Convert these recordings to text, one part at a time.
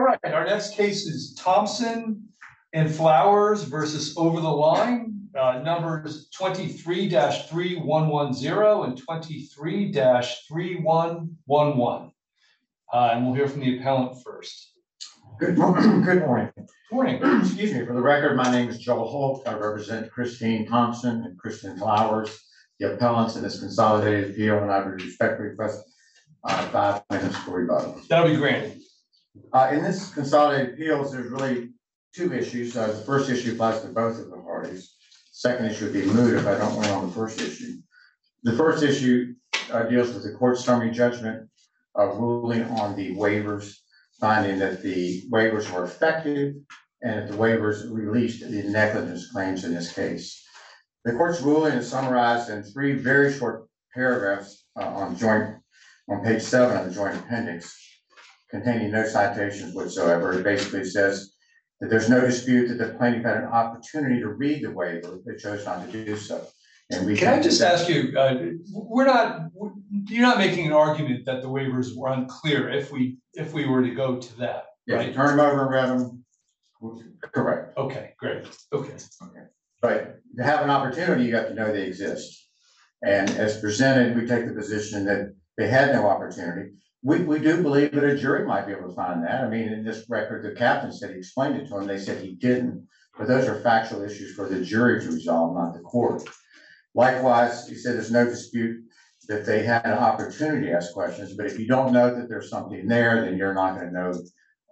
All right, our next case is Thompson and Flowers versus Over the Line, numbers 23-3110 and 23-3111. And we'll hear from the appellant first. Good morning. Good morning. Morning. Excuse me. For the record, my name is Joel Holt. I represent Christine Thompson and Kristen Flowers, the appellants in this consolidated appeal, and I would respectfully request 5 minutes for rebuttal. That'll be granted. In this consolidated appeals, there's really two issues. The first issue applies to both of the parties. Second issue would be moot if I don't win on the first issue. The first issue deals with the court's summary judgment ruling on the waivers, finding that the waivers were effective and that the waivers released the negligence claims in this case. The court's ruling is summarized in 3 very short paragraphs on page 7 of the joint appendix, containing no citations whatsoever. It basically says that there's no dispute that the plaintiff had an opportunity to read the waiver, but chose not to do so. And we can I just ask you, you're not making an argument that the waivers were unclear if we were to go to that, right? Turn them over and read them. Correct. Okay, great. Okay. But to have an opportunity, you have to know they exist. And as presented, we take the position that they had no opportunity. We do believe that a jury might be able to find that. I mean, in this record, the captain said he explained it to him. They said he didn't. But those are factual issues for the jury to resolve, not the court. Likewise, he said there's no dispute that they had an opportunity to ask questions. But if you don't know that there's something there, then you're not going to know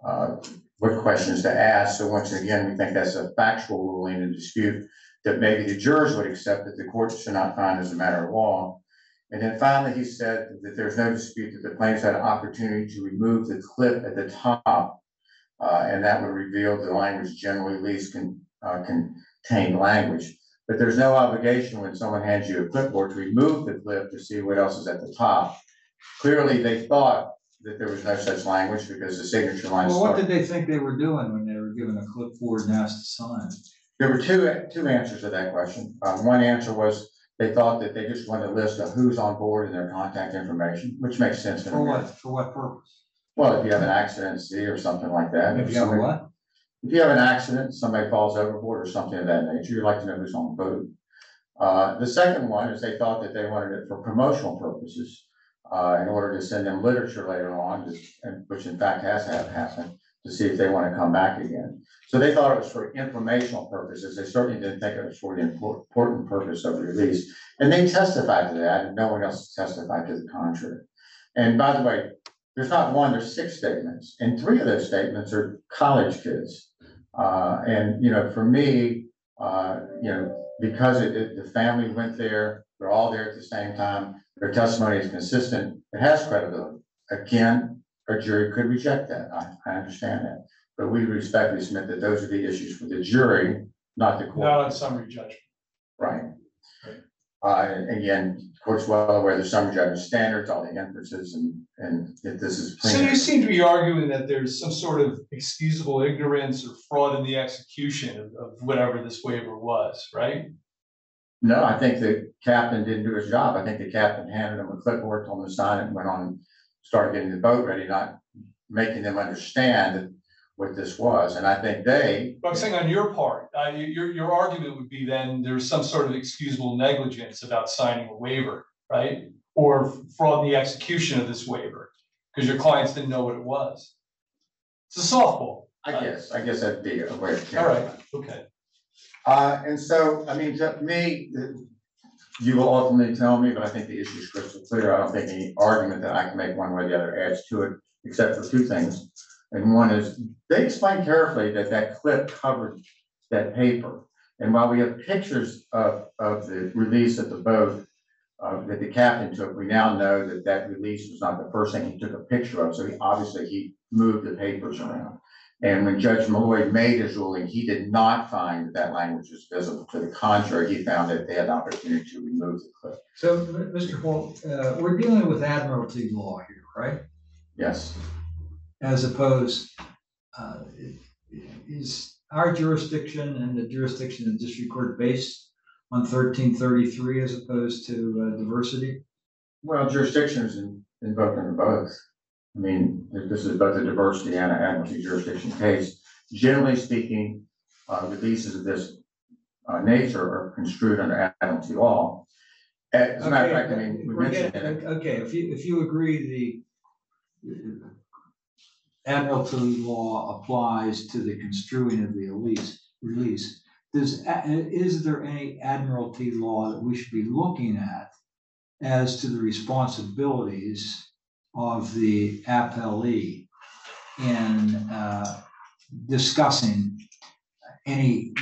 what questions to ask. So once again, we think that's a factual ruling and dispute that maybe the jurors would accept that the court should not find as a matter of law. And then finally, he said that there's no dispute that the plaintiffs had an opportunity to remove the clip at the top, and that would reveal the language generally least contained language. But there's no obligation when someone hands you a clipboard to remove the clip to see what else is at the top. Clearly, they thought that there was no such language because the signature line. Well, what did they think they were doing when they were given a clipboard and asked to sign? There were two answers to that question. One answer was they thought that they just wanted a list of who's on board and their contact information, which makes sense. For what? For what purpose? Well, if you have an accident at sea or something like that. If you have what? If you have an accident, somebody falls overboard or something of that nature, you'd like to know who's on the boat. The second one is they thought that they wanted it for promotional purposes in order to send them literature later on, which in fact has happened, to see if they want to come back again. So they thought it was for informational purposes. They certainly didn't think it was for the important purpose of the release. And they testified to that, and no one else testified to the contrary. And by the way, there's not one, there's 6 statements, and 3 of those statements are college kids. And, for me, because the family went there, they're all there at the same time, their testimony is consistent, it has credibility. Again, a jury could reject that. I understand that. But we respectfully submit that those are the issues for the jury, not the court. Not on summary judgment. Right. And again, the court's well aware of the summary judgment standards, all the inferences, and if this is plain. So you seem to be arguing that there's some sort of excusable ignorance or fraud in the execution of whatever this waiver was, right? No, I think the captain didn't do his job. I think the captain handed him a clipboard, told him to sign it, and went on and started getting the boat ready, not making them understand what this was. And I think but I'm saying on your part, your argument would be then there's some sort of excusable negligence about signing a waiver, right? Or fraud in the execution of this waiver because your clients didn't know what it was. It's a softball. I guess that'd be a way of. All right. Okay. And so, I mean, to me, you will ultimately tell me, but I think the issue is crystal clear. I don't think any argument that I can make one way or the other adds to it, except for 2 things. And one is they explained carefully that clip covered that paper. And while we have pictures of the release of the boat that the captain took, we now know that release was not the first thing he took a picture of. So he moved the papers around. And when Judge Malloy made his ruling, he did not find that language was visible. To the contrary, he found that they had the opportunity to remove the clip. So, Mr. Holt, we're dealing with admiralty law here, right? Yes. As opposed, is our jurisdiction and the jurisdiction of the district court based on 1333 as opposed to diversity? Well, jurisdiction is invoked under both. I mean, this is both a diversity and an admiralty jurisdiction case. Generally speaking, releases of this nature are construed under admiralty law. As a matter of fact, I mean, we mentioned it. Okay, if you agree the admiralty law applies to the construing of the release, is there any admiralty law that we should be looking at as to the responsibilities of the appellee in discussing any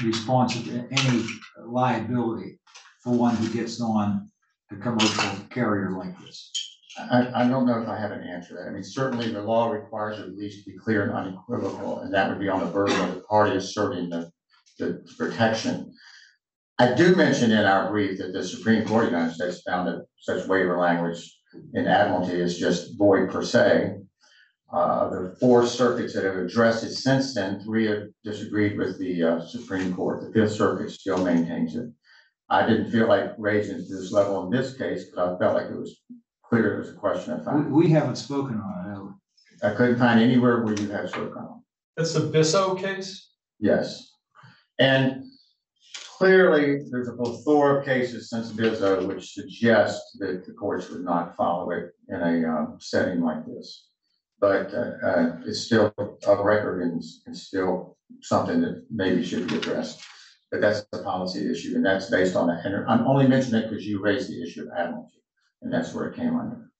liability for one who gets on a commercial carrier like this? I don't know if I have an answer to that. I mean, certainly the law requires a release to be clear and unequivocal, and that would be on the burden of the party asserting the protection. I do mention in our brief that the Supreme Court of the United States found that such waiver language in admiralty is just void per se. The 4 circuits that have addressed it since then, 3 have disagreed with the Supreme Court. The 5th Circuit still maintains it. I didn't feel like raising it to this level in this case, because I felt like it was clear it was a question of fact. We haven't spoken on it, have we? I couldn't find anywhere where you have spoken on. That's the Bisso case? Yes. And clearly, there's a plethora of cases since Bisso which suggest that the courts would not follow it in a setting like this. But it's still a record and still something that maybe should be addressed. But that's the policy issue, and that's based on that. And I'm only mentioning it because you raised the issue of admiralty, and that's where it came under.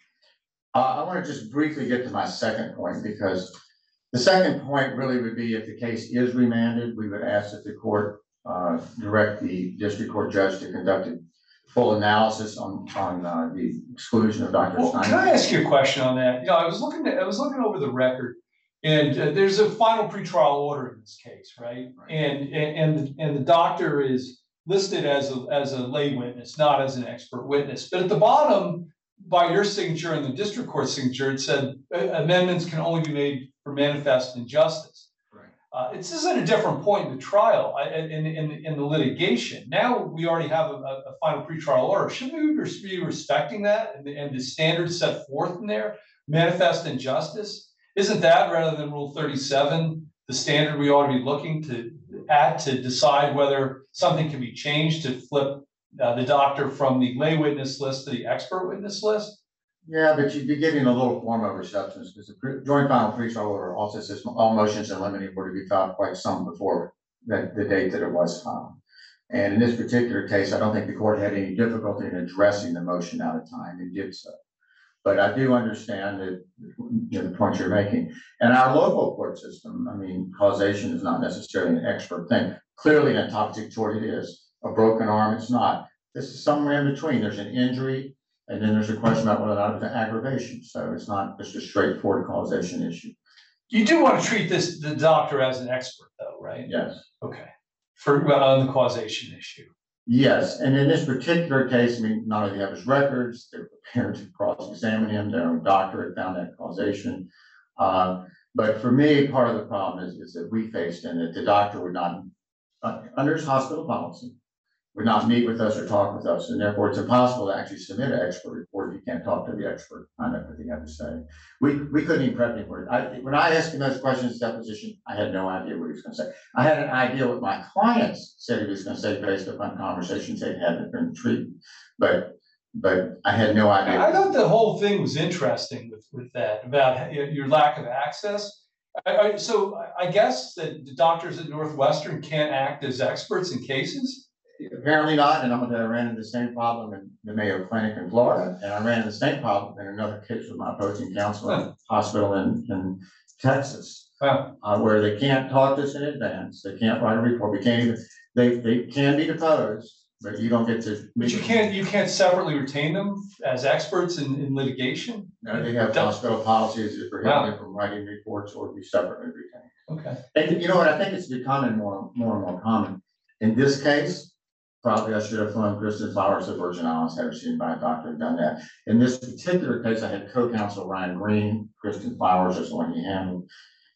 I want to just briefly get to my second point, because the second point really would be if the case is remanded, we would ask that the court direct the district court judge to conduct a full analysis on the exclusion of Dr. Well, Stein. can I ask you a question on that? You know, I was looking over the record, and there's a final pretrial order in this case, right? And the doctor is listed as a lay witness, not as an expert witness. But at the bottom, by your signature and the district court signature, it said amendments can only be made for manifest injustice. This is at a different point in the trial, in the litigation. Now we already have a final pretrial order. Shouldn't we be respecting that and the standards set forth in there? Manifest injustice? Isn't that, rather than Rule 37, the standard we ought to be looking at to decide whether something can be changed to flip the doctor from the lay witness list to the expert witness list? Yeah, but you'd be giving a little form over substance, because the joint final pretrial order also says all motions in limine were to be filed quite some before the date that it was filed. And in this particular case, I don't think the court had any difficulty in addressing the motion out of time. It did so. But I do understand that, you know, the point you're making. And our local court system, I mean, causation is not necessarily an expert thing. Clearly, in toxic tort it is. A broken arm, it's not. This is somewhere in between. There's an injury, and then there's a question about whether or not it's an aggravation. So it's not just a straightforward causation issue. You do want to treat the doctor as an expert, though, right? Yes. Okay. On the causation issue. Yes, and in this particular case, I mean, not only do they have his records, they're prepared to cross-examine him, their own doctor had found that causation. But for me, part of the problem is that we faced in that the doctor would not, under his hospital policy, would not meet with us or talk with us, and therefore it's impossible to actually submit an expert report if you can't talk to the expert, find out what they have to say. We couldn't even prep him for it. When I asked him those questions in deposition, I had no idea what he was going to say. I had an idea what my clients said he was going to say based upon conversations they'd had during treatment, but I had no idea. I thought the whole thing was interesting with that, about your lack of access. So I guess that the doctors at Northwestern can't act as experts in cases? Apparently not, and I ran into the same problem in the Mayo Clinic in Florida, and I ran into the same problem in another case with my opposing counsel in a hospital in Texas, where they can't talk to us in advance, they can't write a report, we can't even, they can be deposed, but you don't get to. But you can't separately retain them as experts in litigation? No, they have hospital policies that prohibit them from writing reports or be separately retained. Okay. And you know what, I think it's becoming more and more common. In this case, probably I should have flown Kristen Flowers to Virgin Islands, had her seen by a doctor and done that. In this particular case, I had co-counsel Ryan Green. Kristen Flowers is the one he handled.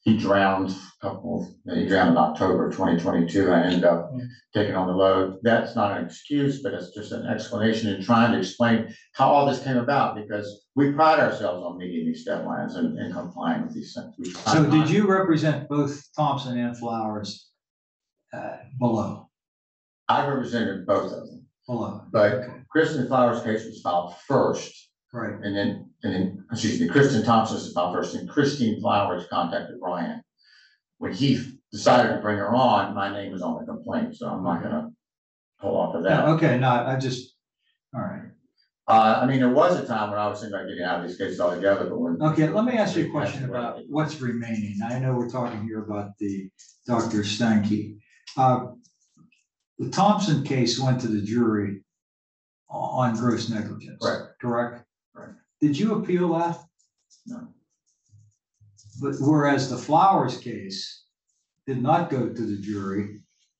he drowned he drowned in October 2022. I ended up taking on the load. That's not an excuse, but it's just an explanation and trying to explain how all this came about, because we pride ourselves on meeting these deadlines and complying with these things. So did you represent both Thompson and Flowers below? I represented both of them, Below. but Okay. Kristen Flowers' case was filed first. Right. And then, excuse me, Kristen Thompson's filed first, and Christine Flowers contacted Brian. When he decided to bring her on, my name was on the complaint, so I'm not gonna pull off of that. Yeah, okay, no, I just, all right. I mean, there was a time when I was thinking about getting out of these cases altogether, but when. Okay, let me ask you a question about what's remaining. I know we're talking here about the Dr. Steinke. The Thompson case went to the jury on gross negligence. Correct. Correct? Right. Did you appeal that? No. But whereas the Flowers case did not go to the jury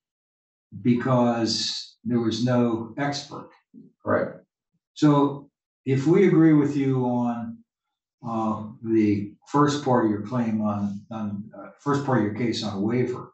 because there was no expert. Correct. So if we agree with you on the first part of your claim on first part of your case on a waiver,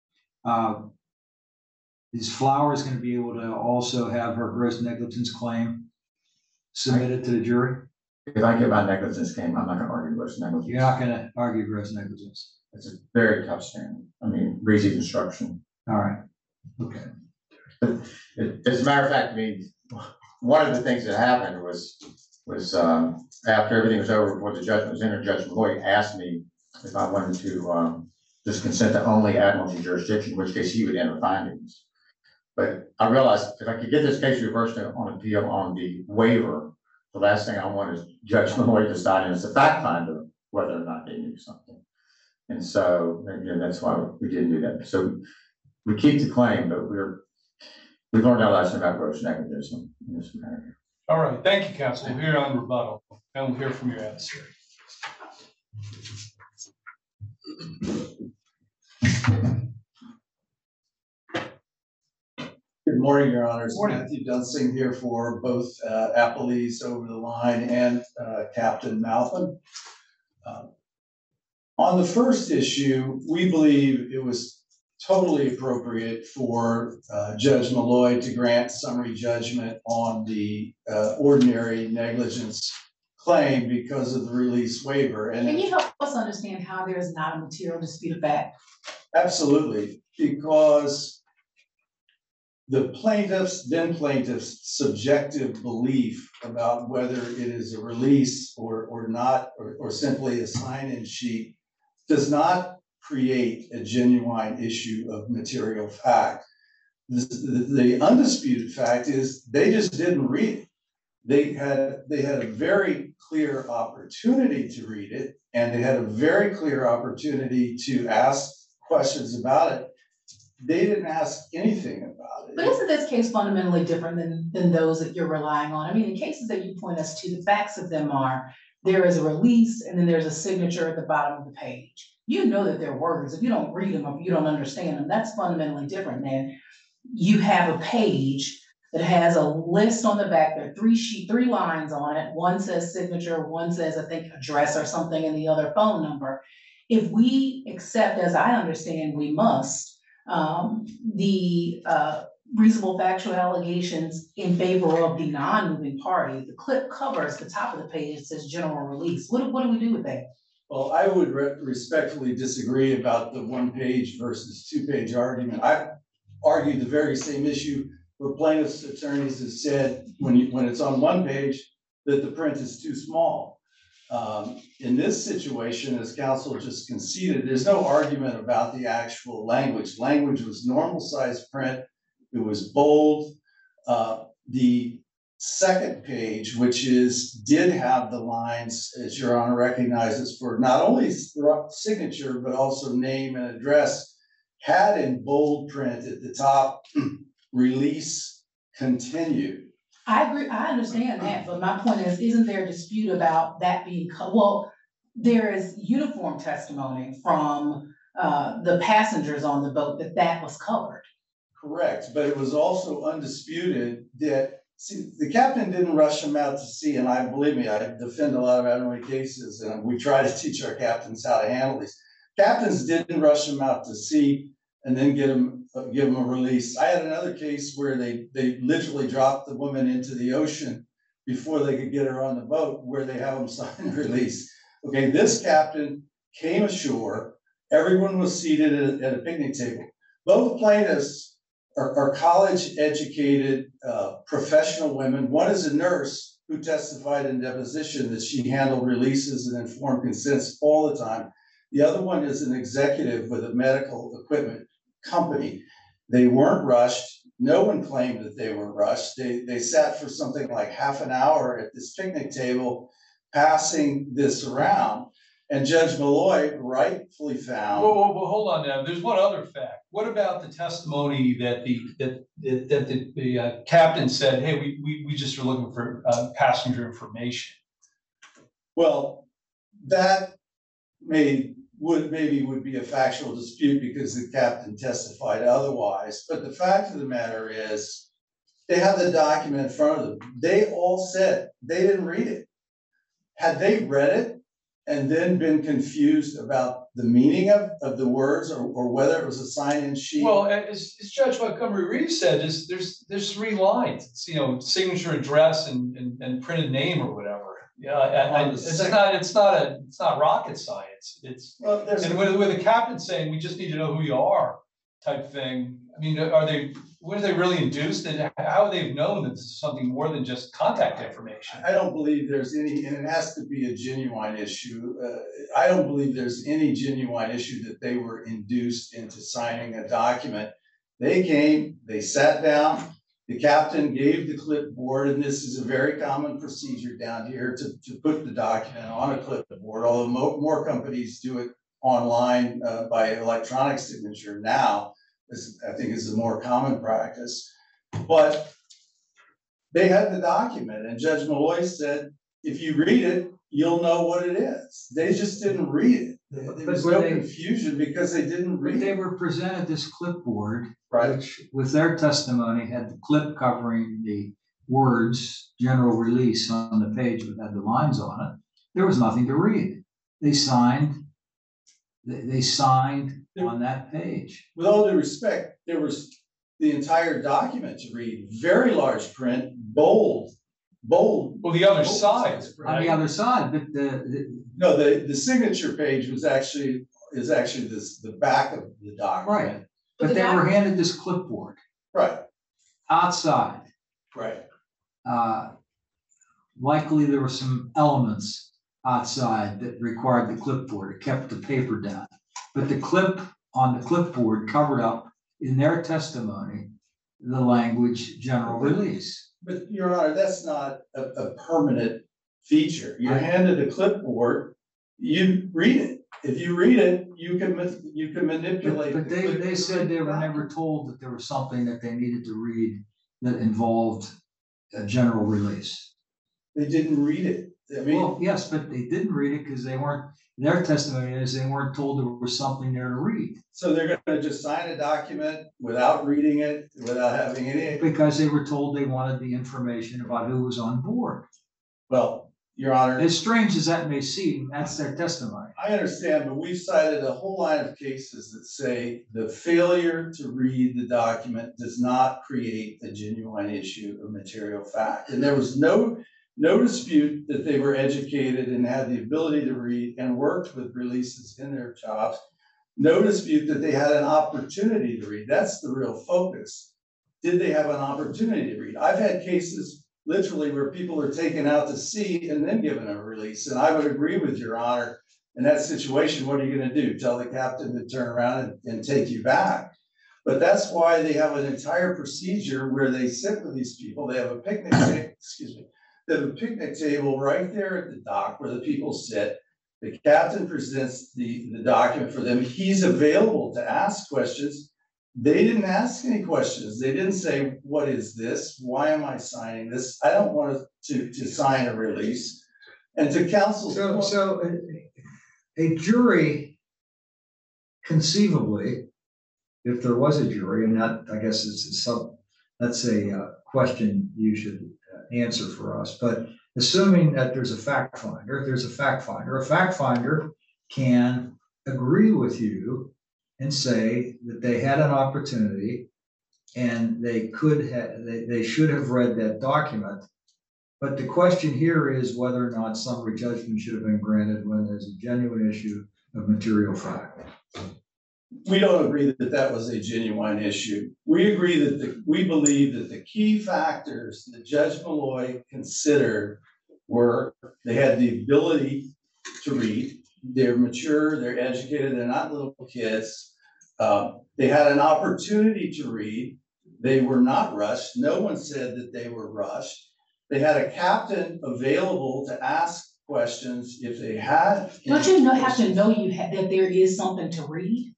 is Flowers going to be able to also have her gross negligence claim submitted to the jury? If I get my negligence claim, I'm not gonna argue gross negligence. You're not going to argue gross negligence. It's a very tough standard. I mean, Breezy Construction. All right. Okay. As a matter of fact, I mean, one of the things that happened was after everything was over, before the judgment was entered, Judge Malloy asked me if I wanted to just consent to only admiralty jurisdiction, in which case he would enter findings. But I realized if I could get this case reversed on appeal on the waiver, the last thing I want is Judge Malloy deciding as a fact finder whether or not they knew something. And so, again, that's why we didn't do that. So we keep the claim, but we've learned our lesson about gross negligence in this matter. All right, thank you, counsel. We'll hear on rebuttal, and we'll hear from your adversary. Good morning, Your Honors. Morning. Matthew Dunsing here for both Applees Over the Line and Captain Malvin. On the first issue, we believe it was totally appropriate for Judge Malloy to grant summary judgment on the ordinary negligence claim because of the release waiver. And can you help us understand how there is not a material dispute of fact? Absolutely, because the plaintiff's subjective belief about whether it is a release or not, or simply a sign-in sheet, does not create a genuine issue of material fact. The undisputed fact is they just didn't read it. They had a very clear opportunity to read it, and they had a very clear opportunity to ask questions about it. They didn't ask anything about it. But isn't this case fundamentally different than those that you're relying on? I mean, the cases that you point us to, the facts of them are there is a release and then there's a signature at the bottom of the page. You know that they're words. If you don't read them or if you don't understand them, that's fundamentally different than you have a page that has a list on the back. There are three lines on it. One says signature, one says, I think, address or something, and the other phone number. If we accept, as I understand, we must, the reasonable factual allegations in favor of the non-moving party, the clip covers the top of the page. It says general release. What do we do with that? Well, I would respectfully disagree about the 1-page versus 2-page argument. I argued the very same issue where plaintiffs' attorneys have said when it's on 1 page that the print is too small. In this situation, as counsel just conceded, there's no argument about the actual language. Language was normal size print. It was bold. The second page, which did have the lines, as Your Honor recognizes, for not only signature, but also name and address, had in bold print at the top, release continued. I agree, I understand that, but my point is, isn't there a dispute about that being, well, there is uniform testimony from the passengers on the boat that was covered. Correct, but it was also undisputed that, see, the captain didn't rush him out to sea, and believe me, I defend a lot of admiralty cases, and we try to teach our captains how to handle these. Captains didn't rush them out to sea and then give them a release. I had another case where they literally dropped the woman into the ocean before they could get her on the boat, where they have them sign a release. Okay, this captain came ashore, everyone was seated at a picnic table. Both plaintiffs are college-educated, professional women. One is a nurse who testified in deposition that she handled releases and informed consents all the time. The other one is an executive with a medical equipment company. They weren't rushed. No one claimed that they were rushed. They sat for something like half an hour at this picnic table, passing this around. And Judge Malloy rightfully found. Well, hold on now. There's one other fact. What about the testimony that the captain said, "Hey, we just are looking for passenger information"? Well, that maybe would be a factual dispute because the captain testified otherwise. But the fact of the matter is, they have the document in front of them. They all said they didn't read it. Had they read it and then been confused about the meaning of the words or whether it was a sign-in sheet? Well, as Judge Montgomery Reed said, there's 3 lines. It's, signature, address, and printed name or whatever. Yeah, it's not rocket science. Well, and with the captain saying we just need to know who you are, type thing. I mean, were they really induced? And how would they have known that this is something more than just contact information? I don't believe there's any, and it has to be a genuine issue. I don't believe there's any genuine issue that they were induced into signing a document. They came, they sat down, the captain gave the clipboard, and this is a very common procedure down here to put the document on a clipboard, although more companies do it online by electronic signature now. This, I think, is a more common practice. But they had the document, and Judge Malloy said, if you read it, you'll know what it is. They just didn't read it. There was no confusion because they didn't read it. They were presented this clipboard, Right. which with their testimony had the clip covering the words general release on the page that had the lines on it. There was nothing to read. They signed on that page. With all due respect, there was the entire document to read, very large print, bold. Well, the other side, On the other side, but the signature page is actually the back of the document. right. But they were handed this clipboard Right, outside. right. Likely there were some elements outside that required the clipboard. It kept the paper down. But the clip on the clipboard covered up in their testimony the language general release. But Your Honor, that's not a permanent feature. You're handed a clipboard, you read it. If you read it, you can manipulate. But they said they were never told that there was something that they needed to read that involved a general release. They didn't read it. I mean, Well, yes, but they didn't read it because they weren't, their testimony is they weren't told there was something there to read. so they're gonna just sign a document without reading it, without having any. Because they were told they wanted the information about who was on board. Well, Your Honor, As strange as that may seem, that's their testimony. I understand, but we've cited a whole line of cases that say the failure to read the document does not create a genuine issue of material fact. And there was no dispute that they were educated and had the ability to read and worked with releases in their jobs. No dispute that they had an opportunity to read. That's the real focus. Did they have an opportunity to read? I've had cases literally where people are taken out to sea and then given a release. And I would agree with Your Honor, in that situation, what are you gonna do? Tell the captain to turn around and take you back? But that's why they have an entire procedure where they sit with these people. They have a picnic table, they have a picnic table right there at the dock where the people sit. The captain presents the document for them. He's available to ask questions. They didn't ask any questions. They didn't say, what is this? Why am I signing this? I don't want to sign a release. And to counsel. So a jury, conceivably, if there was a jury, and that, I guess that's a question you should answer for us, but assuming that there's a fact finder, if there's a fact finder can agree with you and say that they had an opportunity and they could have, they should have read that document. But the question here is whether or not summary judgment should have been granted when there's a genuine issue of material fact. We don't agree that that was a genuine issue. We agree that we believe that the key factors that Judge Malloy considered were they had the ability to read, they're mature, they're educated, they're not little kids. They had an opportunity to read. They were not rushed. No one said that they were rushed. They had a captain available to ask questions if they had. Don't you have to know that there is something to read?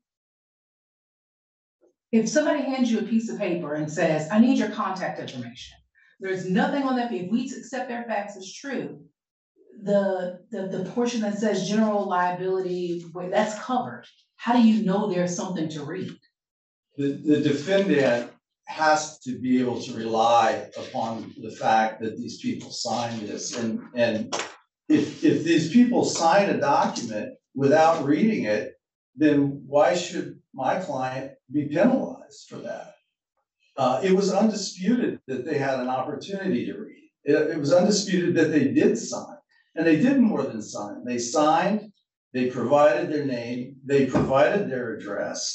If somebody hands you a piece of paper and says, I need your contact information, there's nothing on that page. If we accept their facts as true, the portion that says general liability, that's covered. How do you know there's something to read? The defendant has to be able to rely upon the fact that these people signed this. And if these people sign a document without reading it, then why should my client be penalized for that? It was undisputed that they had an opportunity to read. It was undisputed that they did sign, and they did more than sign. They signed, they provided their name, they provided their address.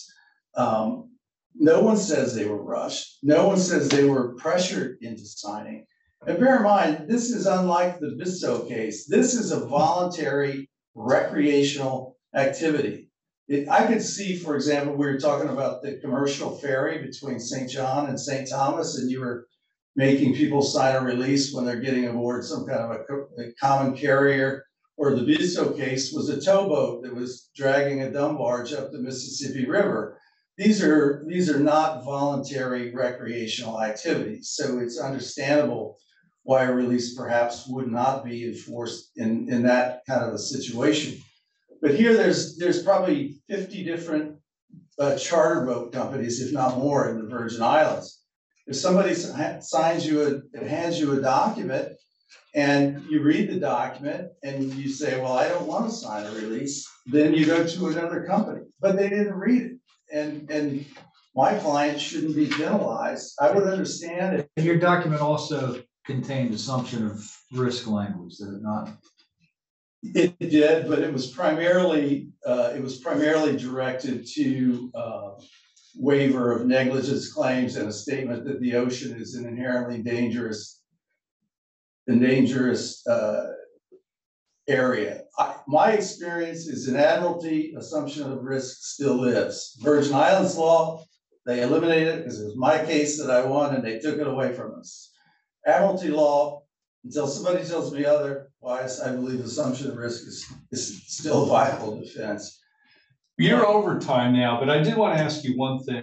No one says they were rushed. No one says they were pressured into signing. And bear in mind, this is unlike the Bissell case. This is a voluntary recreational activity. I could see, for example, we were talking about the commercial ferry between St. John and St. Thomas, and you were making people sign a release when they're getting aboard some kind of a common carrier, or the Bissell case was a towboat that was dragging a dumb barge up the Mississippi River. These are not voluntary recreational activities, so it's understandable why a release perhaps would not be enforced in that kind of a situation. But here there's probably 50 different charter boat companies, if not more, in the Virgin Islands. If somebody hands you a document and you read the document and you say, well, I don't want to sign a release, then you go to another company, but they didn't read it. And my client shouldn't be penalized. I would understand if Your document also contained assumption of risk language, did it not? it did, but it was primarily directed to waiver of negligence claims and a statement that the ocean is an inherently dangerous area. My experience is in Admiralty, assumption of risk still lives. Virgin Islands law, they eliminated it because it was my case that I won and they took it away from us. Admiralty law, until somebody tells me otherwise, I believe assumption of risk is still a viable defense. You're over time now, but I did want to ask you one thing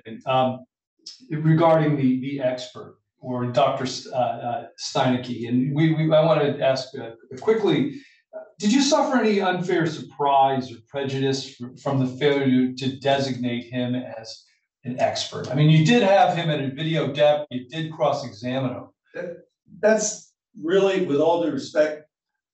regarding the expert or Dr. Steinecke. And I want to ask quickly, did you suffer any unfair surprise or prejudice from the failure to designate him as an expert? I mean, you did have him at a video depth, you did cross-examine him. That's really, with all due respect,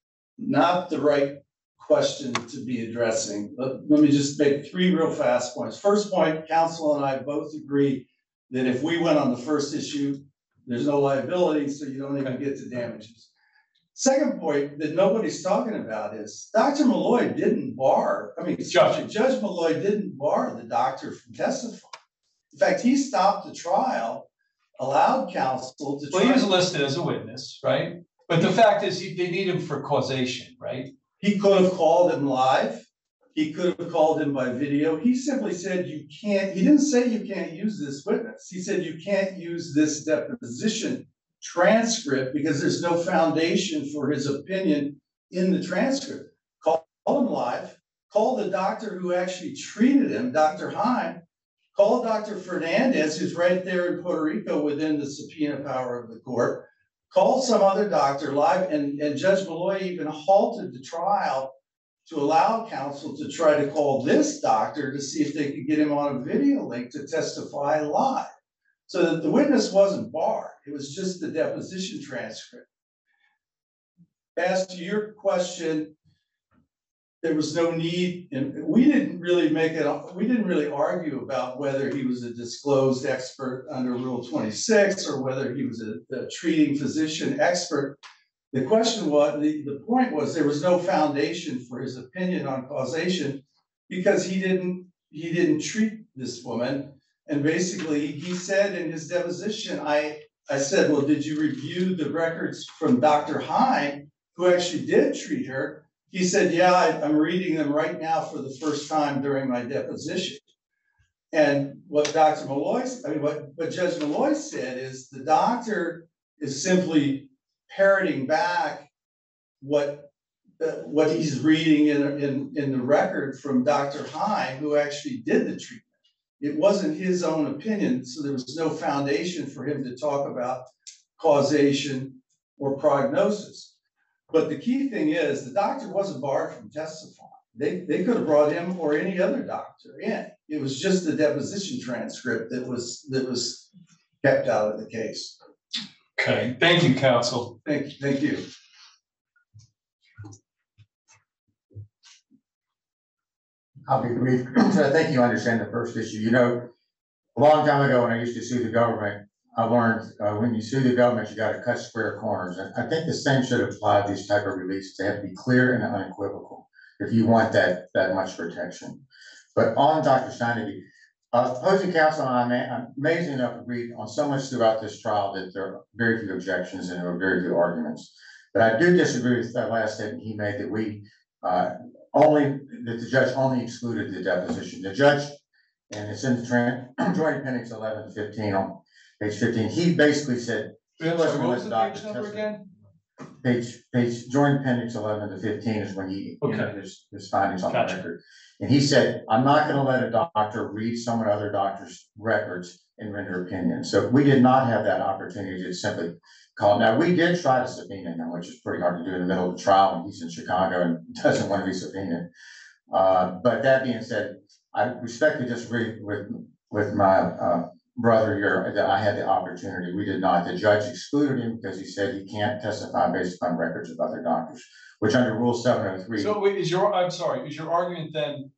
not the right question to be addressing. Let me just make 3 real fast points. First point, counsel and I both agree that if we went on the first issue, there's no liability, so you don't even get to damages. Second point that nobody's talking about is Dr. Malloy didn't bar, Judge Malloy didn't bar the doctor from testifying. In fact, he stopped the trial, allowed counsel to Well, he was listed as a witness, right? But the fact is, they need him for causation, right? He could have called him live. He could have called him by video. He simply said you can't, he didn't say you can't use this witness. He said you can't use this deposition transcript because there's no foundation for his opinion in the transcript. Call him live, call the doctor who actually treated him, Dr. Hine, call Dr. Fernandez, who's right there in Puerto Rico within the subpoena power of the court, call some other doctor live, and Judge Malloy even halted the trial to allow counsel to try to call this doctor to see if they could get him on a video link to testify live. So that the witness wasn't barred. It was just the deposition transcript. As to your question, there was no need, and we didn't really argue about whether he was a disclosed expert under Rule 26 or whether he was a treating physician expert. The question was, the point was there was no foundation for his opinion on causation because he didn't treat this woman. And basically he said in his deposition, I said, well, did you review the records from Dr. Hine, who actually did treat her? He said, yeah, I'm reading them right now for the first time during my deposition. And what Dr. Malloy, what Judge Malloy said is the doctor is simply parroting back what he's reading in the record from Dr. Hine, who actually did the treatment. It wasn't his own opinion, so there was no foundation for him to talk about causation or prognosis. But the key thing is the doctor wasn't barred from testifying. They could have brought him or any other doctor in. It was just the deposition transcript that was kept out of the case. Okay, thank you, counsel. Thank you. I'll be brief. So I think you understand the first issue. You know, a long time ago when I used to sue the government, I learned when you sue the government, you got to cut square corners. And I think the same should apply to these type of releases. They have to be clear and unequivocal if you want that much protection. But on Dr. Steineke, opposing counsel and I'm amazing enough agreed on so much throughout this trial that there are very few objections and there were very few arguments. But I do disagree with that last statement he made that the judge only excluded the deposition. The judge, and it's in the joint appendix 11 to 15 on page 15, he basically said, What was the page number again? Page joint appendix 11 to 15 is when he Okay. his findings on Gotcha. the record. And he said, I'm not going to let a doctor read some other doctor's records and render opinion. So we did not have that opportunity to simply call. Now, we did try to subpoena him, which is pretty hard to do in the middle of the trial when he's in Chicago and doesn't want to be subpoenaed. But that being said, I respectfully disagree with my brother here that I had the opportunity. We did not. The judge excluded him because he said he can't testify based upon records of other doctors, which under Rule 703. So wait, is your argument then,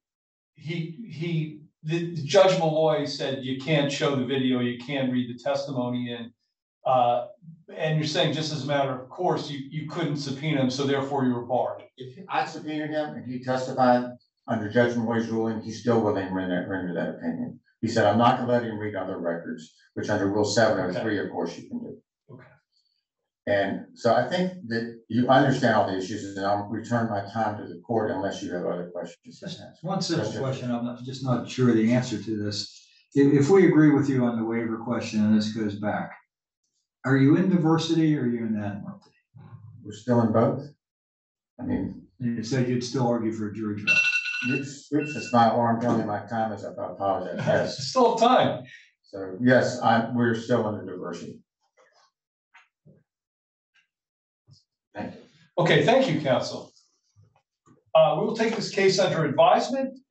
the Judge Malloy said you can't show the video, you can't read the testimony, and you're saying just as a matter of course, you couldn't subpoena him, so therefore you were barred. If I subpoenaed him and he testified under Judge Malloy's ruling, he still wouldn't render that opinion. He said, I'm not going to let him read other records, which under Rule 703, of course, you can do. Okay. And so I think that you understand all the issues, and I'll return my time to the court unless you have other questions. One simple question, I'm just not sure the answer to this. If we agree with you on the waiver question and this goes back, are you in diversity or are you in admiralty? We're still in both. I mean, You said you'd still argue for a jury trial. oops, it's my arm telling me my time is up. I apologize. Yes. Still have time. So yes, we're still under diversity. Thank you. Okay, thank you, counsel. We will take this case under advisement